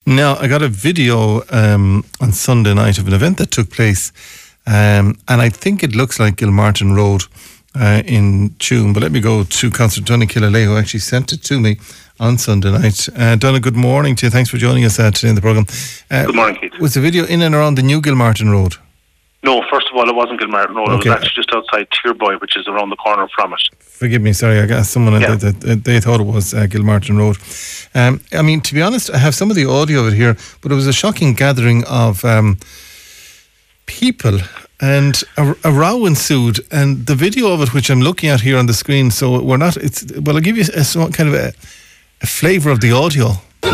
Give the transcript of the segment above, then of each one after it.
Now, I got a video on Sunday night of an event that took place, and I think it looks like Gilmartin Road in Tuam. But let me go to Councillor Donna Killalay, who actually sent it to me on Sunday night. Donna, good morning to you. Thanks for joining us today in the programme. Good morning, Keith. Was the video in and around the new Gilmartin Road? No, first of all, it wasn't Gilmartin Road. Okay. It was actually just outside Tirboy, which is around the corner from it. Forgive me, sorry, I got someone they thought it was Gilmartin Road. I mean, to be honest, I have some of the audio of it here, but it was a shocking gathering of people, and a row ensued, and the video of it, which I'm looking at here on the screen, so we're not, I'll give you kind of a flavour of the audio.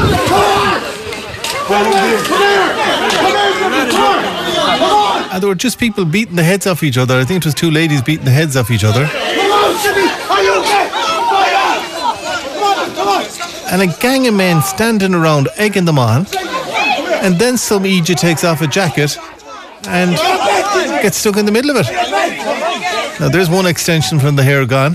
And there were just people beating the heads off each other. I think it was two ladies beating the heads off each other. And a gang of men standing around egging them on. And then some idiot takes off a jacket and gets stuck in the middle of it. Now there's one extension from the hair gone.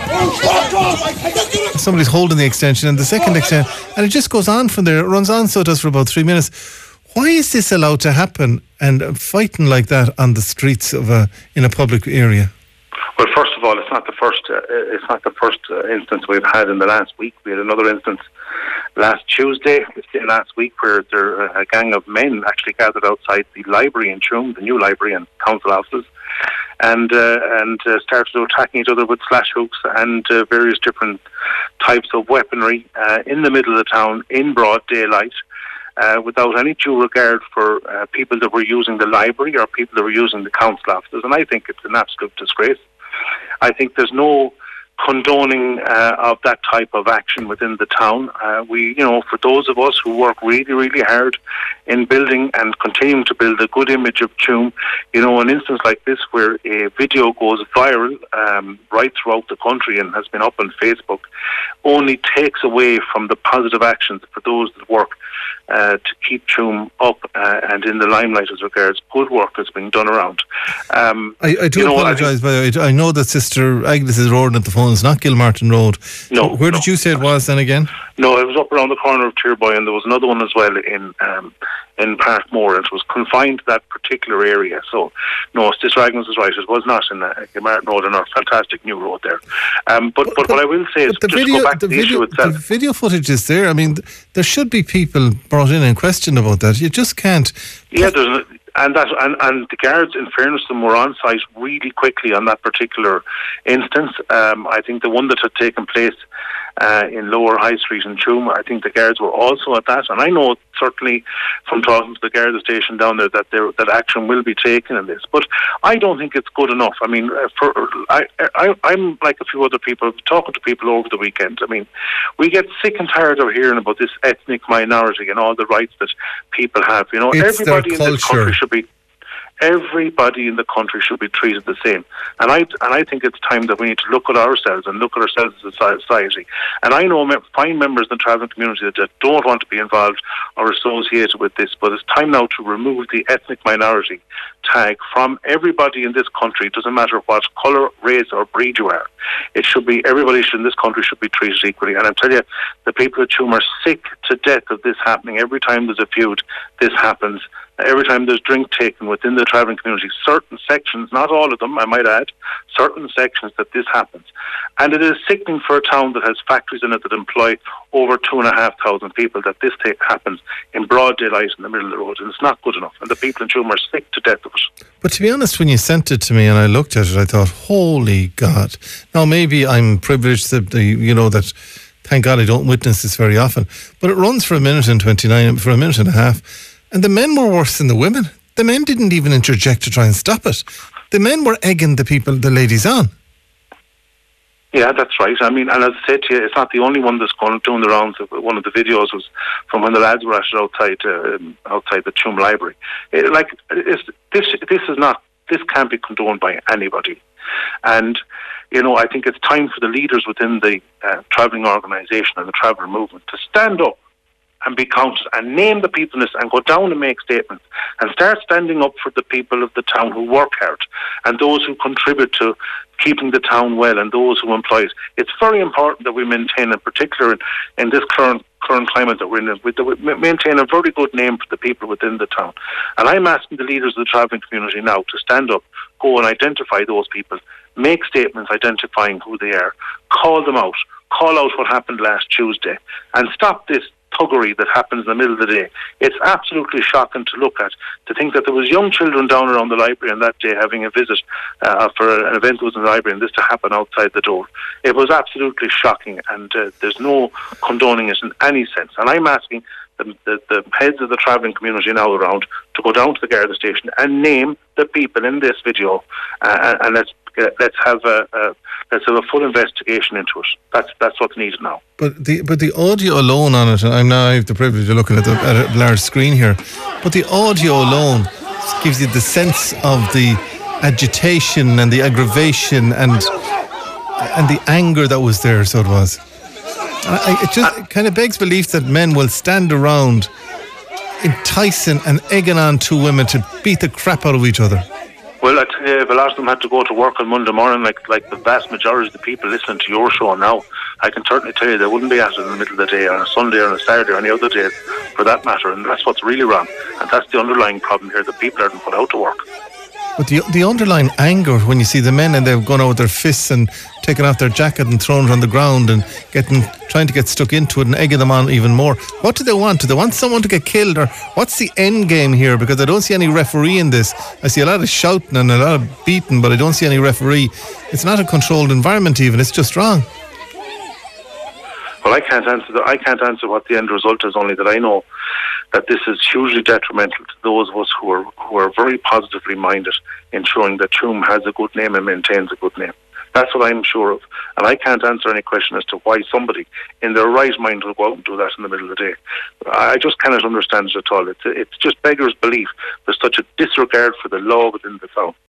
Somebody's holding the extension, and the second extension, and it just goes on from there. It runs on, so it does, for about 3 minutes. Why is this allowed to happen, and fighting like that on the streets of in a public area? Well, first of all, it's not the first. Instance we've had in the last week. We had another instance last Tuesday last week where a gang of men actually gathered outside the library in Tuam, the new library and council offices, and started attacking each other with slash hooks and various different types of weaponry in the middle of the town in broad daylight. Without any due regard for people that were using the library or people that were using the council offices. And I think it's an absolute disgrace. I think there's no condoning of that type of action within the town. For those of us who work really, really hard in building and continuing to build a good image of Tuam, an instance like this where a video goes viral right throughout the country and has been up on Facebook only takes away from the positive actions for those that work to keep Tuam up and in the limelight as regards good work that's being done around. I do apologise, by the way. I know that Sister Agnes is roaring at the phone. It's not Gilmartin Road. No. Where did you say it was then again? No, it was up around the corner of Tirboy, and there was another one as well in Parkmore, and it was confined to that particular area. So, no, Sister Agnes is right. It was not in Gilmartin Road, and our fantastic new road there. But what I will say is, just go back to the issue itself. The video footage is there. I mean, there should be people brought in and questioned about that. You just can't. Yeah, and the guards, in fairness to them, were on site really quickly on that particular instance. I think the one that had taken place in Lower High Street in Tuam, I think the guards were also at that, and I know certainly from talking to the guard station down there that action will be taken in this. But I don't think it's good enough. I mean, I'm like a few other people talking to people over the weekend. I mean, we get sick and tired of hearing about this ethnic minority and all the rights that people have. It's everybody in their this culture. country should be. Everybody in the country should be treated the same, and I think it's time that we need to look at ourselves and look at ourselves as a society. And I know fine members in the travelling community that don't want to be involved or associated with this, but it's time now to remove the ethnic minority tag from everybody in this country. It doesn't matter what colour, race or breed you are. It should be, everybody in this country should be treated equally. And I tell you, the people at Tuam are sick to death of this happening. Every time there's a feud, this happens. Every time there's drink taken within the travelling community, certain sections, not all of them, I might add, certain sections that this happens. And it is sickening for a town that has factories in it that employ over 2,500 people that this happens in broad daylight in the middle of the road. And it's not good enough. And the people in Tuam are sick to death of it. But to be honest, when you sent it to me and I looked at it, I thought, holy God. Now, maybe I'm privileged that thank God I don't witness this very often. But it runs for a minute and 29, for a minute and a half. And the men were worse than the women. The men didn't even interject to try and stop it. The men were egging the ladies on. Yeah, that's right. I mean, and as I said to you, it's not the only one that's doing the rounds. One of the videos was from when the lads were actually outside the Tuam Library. This can't be condoned by anybody. And I think it's time for the leaders within the travelling organisation and the traveller movement to stand up and be counted, and name the people in this, and go down and make statements, and start standing up for the people of the town who work hard, and those who contribute to keeping the town well, and those who employ it. It's very important that we maintain, in particular in this current climate that we're in, that we maintain a very good name for the people within the town. And I'm asking the leaders of the travelling community now to stand up, go and identify those people, make statements identifying who they are, call them out, call out what happened last Tuesday, and stop this thuggery that happens in the middle of the day. It's absolutely shocking to look at, to think that there was young children down around the library on that day having a visit for an event that was in the library, and this to happen outside the door. It was absolutely shocking, and there's no condoning it in any sense. And I'm asking the heads of the travelling community now around to go down to the Garda station and name the people in this video, and let's have a full investigation into it. That's what's needed now. But the audio alone on it, and I have the privilege of looking at a large screen here, but the audio alone gives you the sense of the agitation and the aggravation and the anger that was there. So it was. It just kind of begs belief that men will stand around enticing and egging on two women to beat the crap out of each other. Well, I tell you, if a lot of them had to go to work on Monday morning, like the vast majority of the people listening to your show now, I can certainly tell you they wouldn't be at it in the middle of the day, on a Sunday or on a Saturday or any other day for that matter, and that's what's really wrong. And that's the underlying problem here, that people aren't put out to work. But the underlying anger when you see the men and they've gone out with their fists and taken off their jacket and thrown it on the ground and trying to get stuck into it and egging them on even more. What do they want? Do they want someone to get killed, or what's the end game here? Because I don't see any referee in this. I see a lot of shouting and a lot of beating, but I don't see any referee. It's not a controlled environment even. It's just wrong. Well, I can't answer what the end result is, only that I know that this is hugely detrimental to those of us who are very positively minded, ensuring that Tuam has a good name and maintains a good name. That's what I'm sure of. And I can't answer any question as to why somebody in their right mind will go out and do that in the middle of the day. I just cannot understand it at all. It's just beggars belief. There's such a disregard for the law within the town.